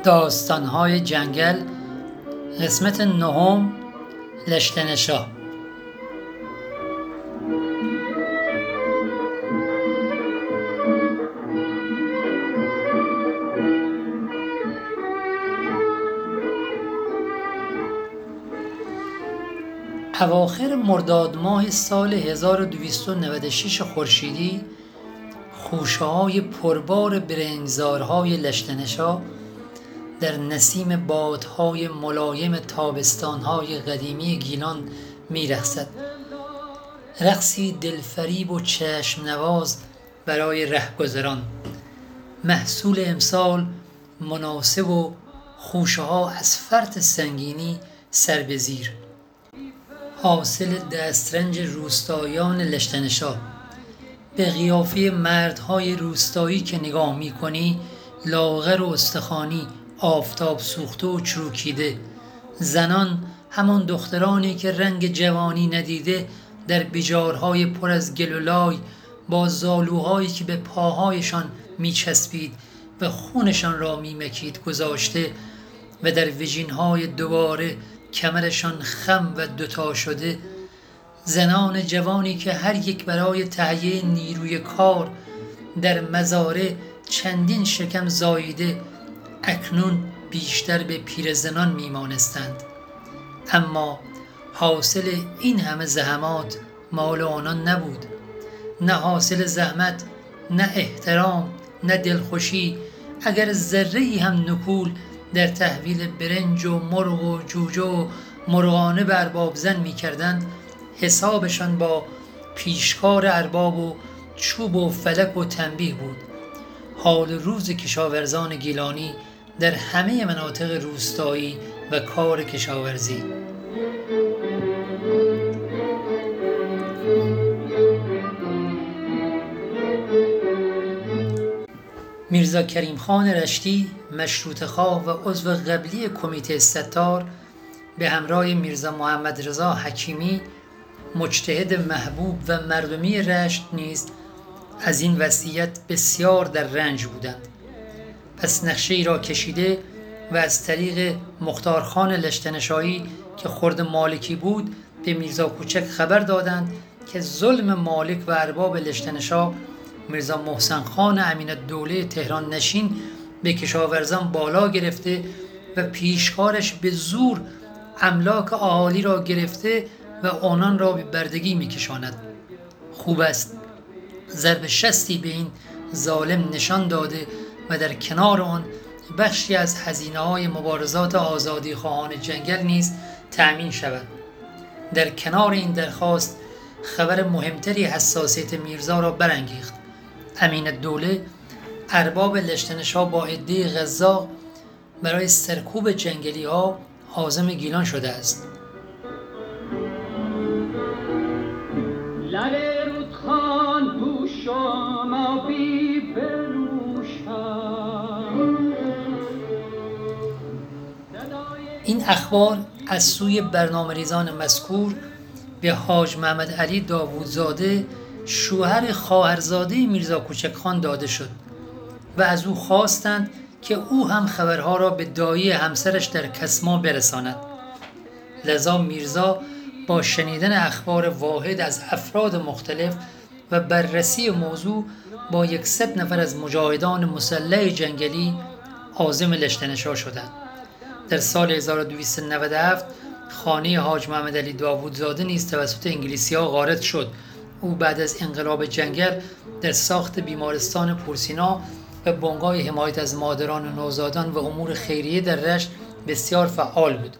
داستان‌های جنگل قسمت 9 لشته‌نشا. اواخر مرداد ماه سال 1296 خورشیدی خوشه‌های پربار برنگزارهای لشته‌نشا در نسیم بادهای ملایم تابستانهای قدیمی گیلان می‌رقصد. رقصی دلفریب و چشم نواز برای رهگذران. محصول امسال مناسب و خوشه‌ها از فرط سنگینی سر به زیر. حاصل دسترنج روستاییان لشته‌نشا. به قیافه مردهای روستایی که نگاه می‌کنی لاغر و استخوانی، آفتاب سوخته و چروکیده. زنان همان دخترانی که رنگ جوانی ندیده در بیجارهای پر از گل و لای با زالوهایی که به پاهایشان میچسبید و خونشان را میمکید گذاشته و در ویژینهای دوباره کمرشان خم و دوتا شده. زنان جوانی که هر یک برای تهیه نیروی کار در مزارع چندین شکم زاییده اکنون بیشتر به پیرزنان میمانستند. اما حاصل این همه زحمات مال آنان نبود. نه حاصل زحمت، نه احترام، نه دلخوشی. اگر ذره‌ای هم نکول در تحویل برنج و مرغ و جوجه و مرغانه به ارباب زن میکردند، حسابشان با پیشکار ارباب و چوب و فلک و تنبیه بود. حال روز کشاورزان گیلانی در همه مناطق روستایی و کار کشاورزی. میرزا کریم خان رشتی، مشروطه خواه و عضو قبلی کمیته ستار، به همراه میرزا محمد رضا حکیمی، مجتهد محبوب و مردمی رشت نیز از این وصیت بسیار در رنج بودند. پس نقشه ای را کشیده و از طریق مختارخان لشته‌نشایی که خرد مالکی بود به میرزا کوچک خبر دادند که ظلم مالک و ارباب لشته‌نشا میرزا محسن خان امین‌الدوله تهران نشین به کشاورزان بالا گرفته و پیشکارش به زور املاک اهالی را گرفته و آنان را به بردگی میکشاند. خوب است ضرب شستی به این ظالم نشان داده و در کنار آن بخشی از هزینه‌های مبارزات آزادی خواهان جنگل نیز تأمین شود. در کنار این درخواست خبر مهمتری حساسیت میرزا را برانگیخت. امین‌الدوله ارباب لشته‌نشا با عده غزاق برای سرکوب جنگلی ها عازم گیلان شده است. این اخبار از سوی برنامه‌ریزان مذکور به حاج محمد علی داوودزاده، شوهر خواهرزاده میرزا کوچک خان داده شد و از او خواستند که او هم خبرها را به دایی همسرش در کسما برساند. لذا میرزا با شنیدن اخبار واحد از افراد مختلف و بررسی موضوع با 100 نفر از مجاهدان مسلح جنگلی عازم لشته‌نشا شدند. در سال 1297 خانه حاج محمد علی داوودزاده نیز توسط انگلیسی‌ها غارت شد. او بعد از انقلاب جنگل در ساخت بیمارستان پورسینا و بنگاه حمایت از مادران و نوزادان و امور خیریه در رشت بسیار فعال بود.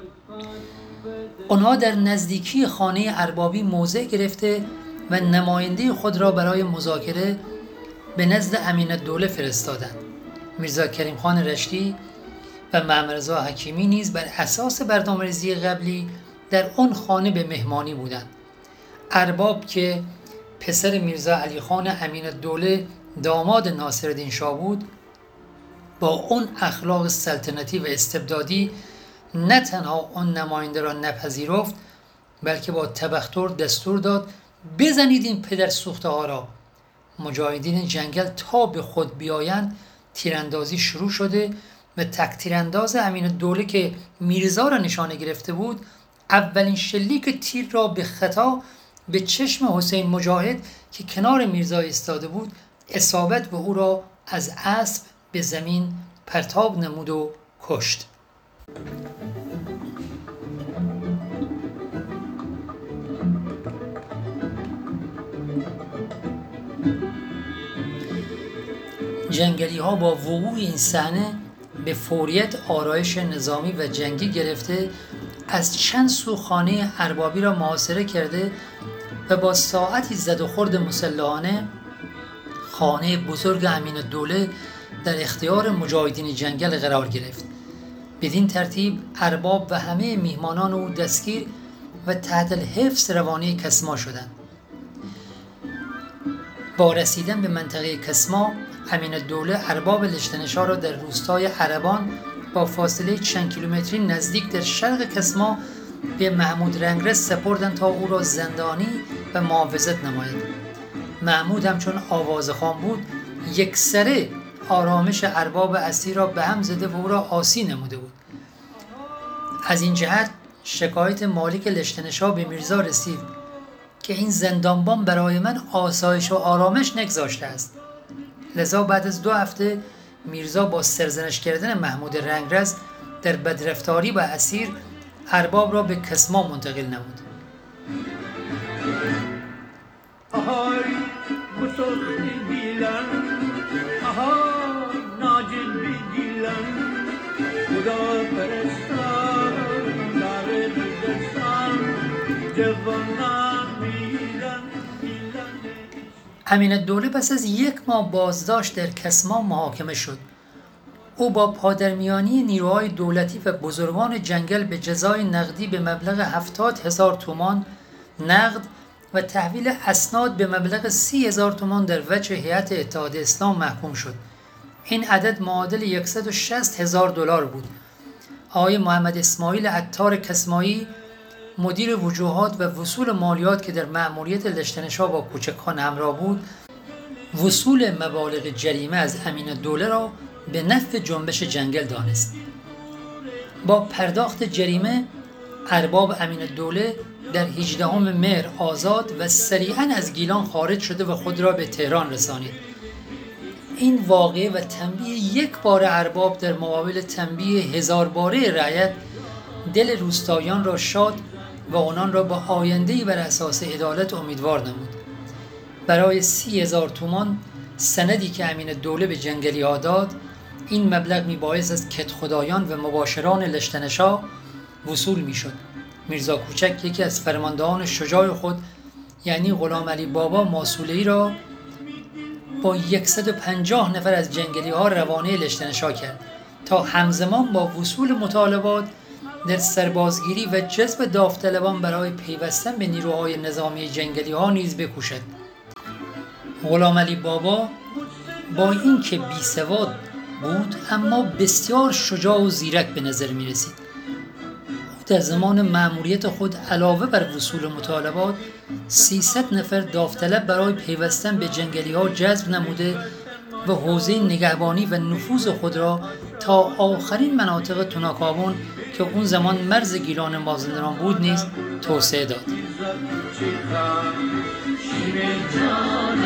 آنها در نزدیکی خانه اربابی موضع گرفته و نماینده خود را برای مذاکره به نزد امین‌الدوله فرستادند. میرزا کریم خان رشتی و محمد رضا حکیمی نیز بر اساس برنامه‌ریزی قبلی در آن خانه به مهمانی بودند. ارباب که پسر میرزا علی خان امین‌الدوله داماد ناصرالدین شاه بود، با اون اخلاق سلطنتی و استبدادی نه تنها آن نماینده را نپذیرفت، بلکه با تبختر دستور داد بزنید این پدر سوخته ها را. مجاهدین جنگل تا به خود بیایند تیراندازی شروع شده و تکتیرانداز امین‌الدوله که میرزا را نشانه گرفته بود، اولین شلیک تیر را به خطا به چشم حسین مجاهد که کنار میرزا ایستاده بود اصابت و او را از اسب به زمین پرتاب نمود و کشت. جنگلی ها با وقوع این صحنه به فوریت آرایش نظامی و جنگی گرفته از چند سو خانه اربابی را محاصره کرده و با ساعتی زد و خورد مسلحانه خانه بزرگ امین‌الدوله در اختیار مجاهدین جنگل قرار گرفت. بدین ترتیب ارباب و همه میهمانان او دستگیر و تحت الحفظ روانه کسما شدند. با رسیدن به منطقه کسما، امین‌الدوله ارباب لشتنشاه را در روستای عربان با فاصله چند کیلومتری نزدیک در شرق کسما به محمود رنگرز سپردند تا او را زندانی و معاوضت نماید. محمود همچون آوازخوان بود یکسره آرامش ارباب اسیر را به هم زده و او را آسی نموده بود. از این جهت شکایت مالک لشتنشاه به میرزا رسید که این زندانبان برای من آسایش و آرامش نگذاشته است. لذا بعد از 2 هفته میرزا با سرزنش کردن محمود رنگرز در بدرفتاری با اسیر ارباب را به کسما منتقل نمود. آهای بسختی دیلن، آهای ناجل بیدیلن، خدا پرستان داره دستان جوانان میلن. امین‌الدوله پس از 1 ماه بازداشت در کسما محاکمه شد. او با پادرمیانی نیروهای دولتی و بزرگان جنگل به جزای نقدی به مبلغ 70,000 تومان نقد و تحویل اسناد به مبلغ 30,000 تومان در وجه هیئت اتحاد اسلام محکوم شد. این عدد معادل 160,000 دلار بود. آقای محمد اسماعیل عطار کسمایی مدیر وجوهات و وصول مالیات که در مأموریت لشتنشاه با کوچکان همراه بود، وصول مبالغ جریمه از امین‌الدوله را به نفع جنبش جنگل دانست. با پرداخت جریمه ارباب امین‌الدوله در 18 مهر آزاد و سریعاً از گیلان خارج شده و خود را به تهران رسانید. این واقعه و تنبیه 1 بار ارباب در مقابل تنبیه 1000 باره رعیت دل روستاییان را شاد و آنان را به آینده‌ای بر اساس عدالت امیدوار نمود. برای 30,000 تومان سندی که امین‌الدوله به جنگلی ها داد، این مبلغ میبایست از کدخدایان و مباشران لشتنشاه وصول میشد. میرزا کوچک یکی از فرماندهان شجاع خود یعنی غلام علی بابا ماسوله‌ای را با 150 نفر از جنگلی ها روانه لشتنشاه کرد تا همزمان با وصول مطالبات در سربازگیری و جذب داوطلبان برای پیوستن به نیروهای نظامی جنگلی ها نیز بکوشد. غلام علی بابا با اینکه بیسواد بود اما بسیار شجاع و زیرک به نظر می رسید. او در زمان مأموریت خود علاوه بر وصول مطالبات 300 نفر داوطلب برای پیوستن به جنگلی ها جذب نموده و حوزه نگهبانی و نفوذ خود را تا آخرین مناطق تناکابون که اون زمان مرز گیلان مازندران بود نیز توسعه داد.